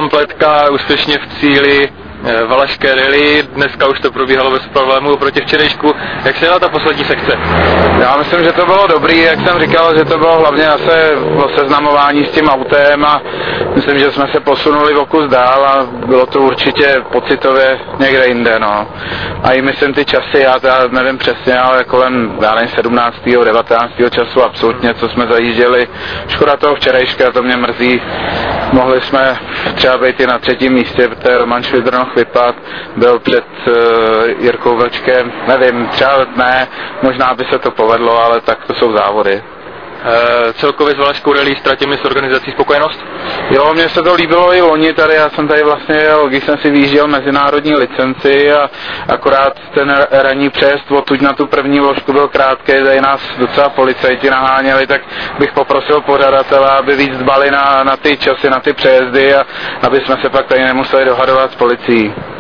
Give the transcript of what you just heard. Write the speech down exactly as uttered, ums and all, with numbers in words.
kompletka úspěšně v cíli Valašské rally, dneska už to probíhalo bez problémů proti včerejšku. Jak se jela ta poslední sekce? Já myslím, že to bylo dobrý, jak jsem říkal, že to bylo hlavně zase o seznamování s tím autem a myslím, že jsme se posunuli o kus dál a bylo to určitě pocitově někde jinde, no. A i myslím ty časy, já teda nevím přesně, ale kolem, já nevím, sedmnáctého devatenáctého času absolutně, co jsme zajížděli. Škoda toho včerejška, to mě mrzí. Mohli jsme třeba být i na třetím místě, protože Roman Švidrnoch vypad, byl před uh, Jirkou Vlčkem, nevím, třeba ne, možná by se to povedlo, ale tak to jsou závody. E, celkově s Valašskou rally ztratili s organizací spokojenost? Jo, mně se to líbilo i loni tady, já jsem tady vlastně jel, když jsem si vyjížděl mezinárodní licenci a akorát ten ranní přejezd odtud na tu první vložku byl krátký, tady nás docela policajti naháněli, tak bych poprosil pořadatele, aby víc dbali na, na ty časy, na ty přejezdy a aby jsme se pak tady nemuseli dohadovat s policií.